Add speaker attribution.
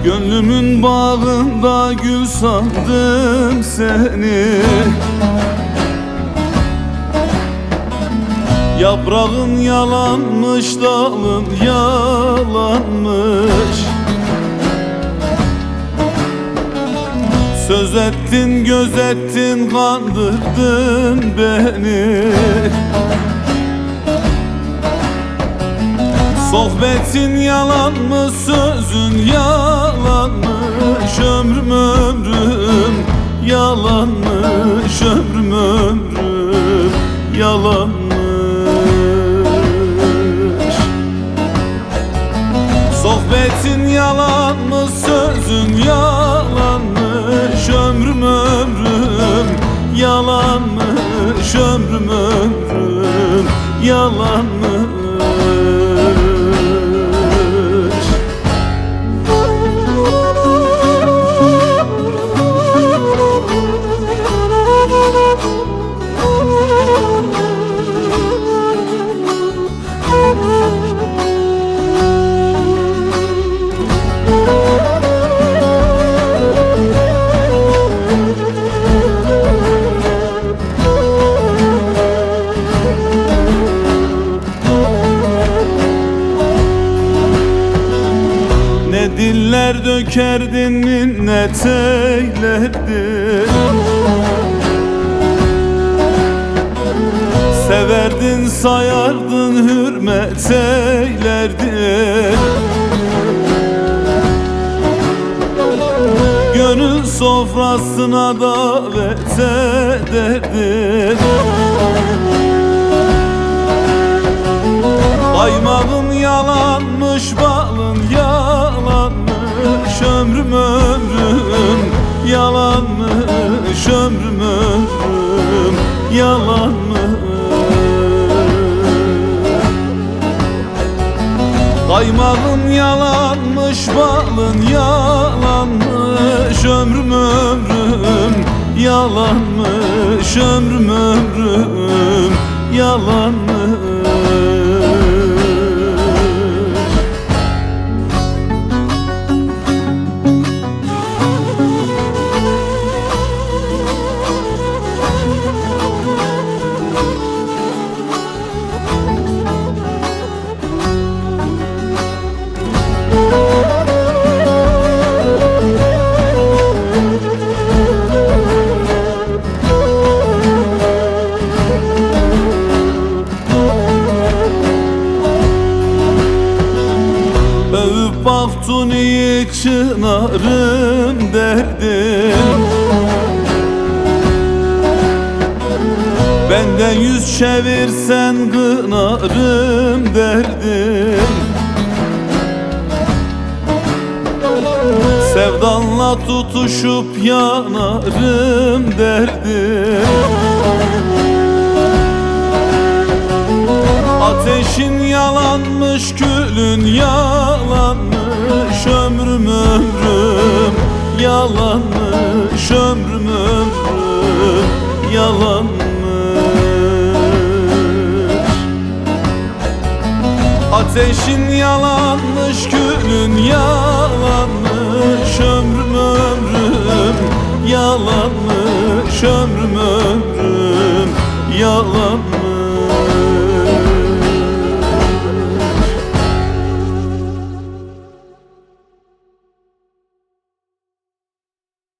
Speaker 1: Gönlümün bağında gül sandım seni. Yaprağın yalanmış, dalın yalanmış. Söz ettin, gözettin, kandırdın beni. Sohbetin yalan mı, sözün yalanmış. Ömrüm ömrüm yalanmış. Ömrüm ömrüm yalanmış. Sohbetin yalan mı, sözün yalanmış. Ömrüm ömrüm yalanmış. Ömrüm ömrüm yalanmış. Ne diller dökerdin, minnet eylerdin. Severdin, sayardın, hürmet eylerdin. Gönül sofrasına davet ederdin. Kaymağın yalanmış, balın yalanmış. Ömrüm ömrüm yalanmış. Ömrüm ömrüm yalanmış. Kaymağın yalanmış, balın yalanmış. Ömrüm ömrüm yalanmış. Ömrüm ömrüm yalanmış. Övüp baktuni çınarım derdin. Benden yüz çevirsen kınarım derdin. Sevdanla tutuşup yanarım derdin. Ateşin yalanmış, külün yalanmış. Ömrüm ömrüm yalanmış. Ömrüm ömrüm yalanmış. Ateşin yalanmış, külün yalanmış.